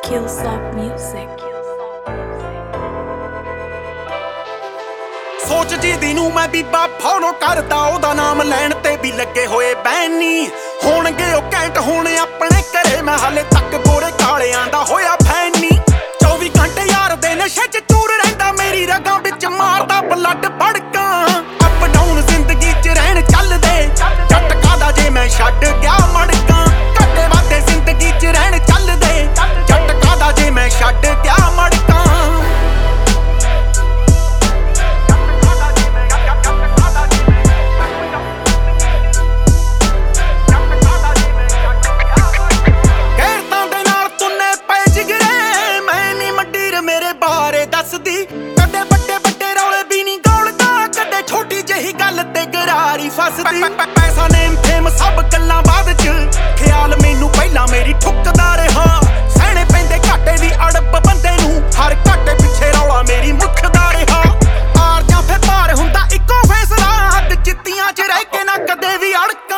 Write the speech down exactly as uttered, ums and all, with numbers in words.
Killsoft Music. ਸੋਚ ਜਿਹਦੀ ਨੂੰ ਮੈਂ ਬੀਬਾ ਫੋਲੋ ਕਰਦਾ, ਉਹਦਾ ਨਾਮ ਲੈਣ ਤੇ ਵੀ ਲੱਗੇ ਹੋਏ ਬੈਨੀ ਹੋਣਗੇ ਉਹ ਕੈਂਟ ਹੋਣੇ ਆਪਣੇ ਘਰੇ। ਮੈਂ ਹਾਲੇ ਤੱਕ ਗੋਰੇ ਕਾਲਿਆਂ ਦਾ ਹੋਇਆ ਫੈਨੀ। ਚੌਵੀ ਘੰਟੇ ਯਾਰ ਦੇ ਨਸ਼ੇ ਚ ਚੂਰ ਰਹਿੰਦਾ, ਮੇਰੀ ਰਗਾਂ ਵਿੱਚ ਮਾਰਦਾ ਬਲੱਡ ਬੜਕਾਂ। ਅਪ ਡਾਊਨ ਜ਼ਿੰਦਗੀ ਚ ਰਹਿਣ ਚੱਲਦੇ, ਝਟਕਾ ਦਾ ਜੇ ਮੈਂ ਛੱਡ ਗਿਆ ਮੜਕਾਂ। ਘੱਟੇ ਵਾਧੇ ਜ਼ਿੰਦਗੀ ਚ ਰਹਿਣ ਚੱਲਦੇ, ਝਟਕਾ ਦਾ ਜੇ ਮੈਂ ਛੱਡ ਗਿਆ ਮੜਕਾਂ। ਕਦੇ ਵੱਡੇ ਵੱਡੇ ਰੌਲੇ ਵੀ ਨਹੀਂ ਗੋਲਦਾ, ਕਦੇ ਛੋਟੀ ਜਿਹੀ ਗੱਲ ਤੇ ਗਰਾਰੀ ਫਸਦੀ। ਪੈਸਾ ਨੇਮ ਫੇਮ ਸਭ ਗੱਲਾਂ ਬਾਅਦ ਚ, ਖਿਆਲ ਮੈਨੂੰ ਪਹਿਲਾਂ ਮੇਰੀ ਠੁੱਕਦਾ ਰਿਹਾ। ਸਹਿਣੇ ਪੈਂਦੇ ਘਾਟੇ ਦੀ ਅੜਬ ਬੰਦੇ ਨੂੰ, ਹਰ ਘਾਟੇ ਪਿੱਛੇ ਰੌਲਾ ਮੇਰੀ ਮੁੱਖਦਾ ਰਿਹਾ। ਆਰ ਜਾਂ ਫਿਰ ਪਾਰ ਹੁੰਦਾ ਇੱਕੋ ਫੈਸਲਾ, ਹੱਦ ਚਿੱਤੀਆਂ ਚ ਰਹਿ ਕੇ ਨਾ ਕਦੇ ਵੀ ਅੜ